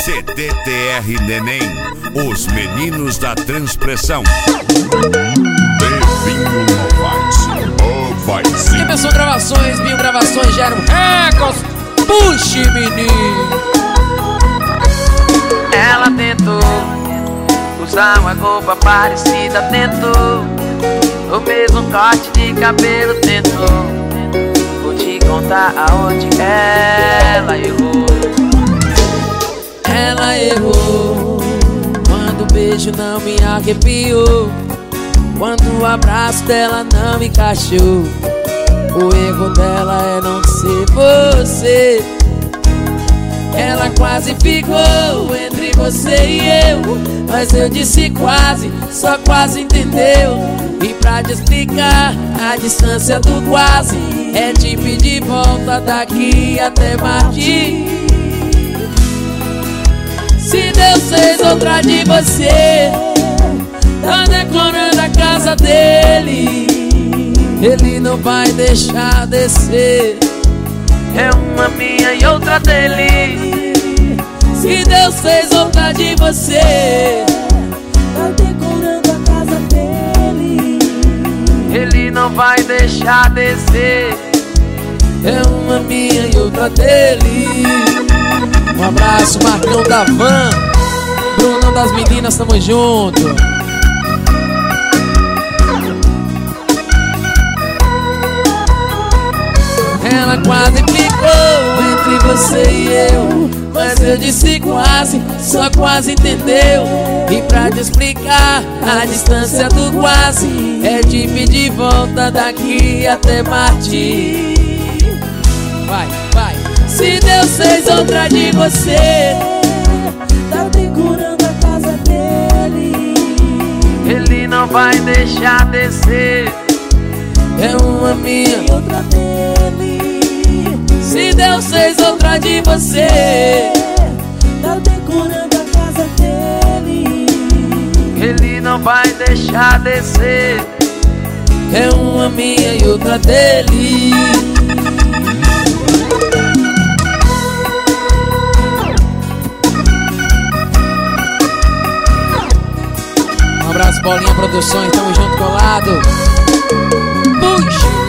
CDTR Neném, os meninos da transpressão. Bevinho Novaes, o Vaizinho. Emerson Gravações, Binho Gravações, Gero Records, puxe menino. Ela tentou usar uma roupa parecida, tentou o mesmo corte de cabelo, tentou. Vou te contar aonde ela errou. Ela errou quando o beijo não me arrepiou, quando o abraço dela não me encaixou. O erro dela é não ser você. Ela quase ficou entre você e eu, mas eu disse quase, só quase entendeu. E pra te explicar, a distância do quase é te pedir volta daqui até Marte. Se Deus fez outra de você, tá decorando a casa dele, ele não vai deixar descer. É uma minha e outra dele. Se Deus fez outra de você, tá decorando a casa dele, ele não vai deixar descer. É uma minha e outra dele. Um abraço, Marcão da Van, Brunão das meninas, tamo junto. Ela quase ficou entre você e eu, mas eu disse quase, só quase entendeu. E pra te explicar, a distância do quase é de pedir volta daqui até Marte. Vai, vai. Se Deus fez outra de você, tá decorando a casa dele, ele não vai deixar descer. É uma minha e outra dele. Se Deus fez outra de você, tá decorando a casa dele, ele não vai deixar descer. é uma minha e outra dele. Um abraço, Bolinha Produções, tamo junto, colado. Puxa.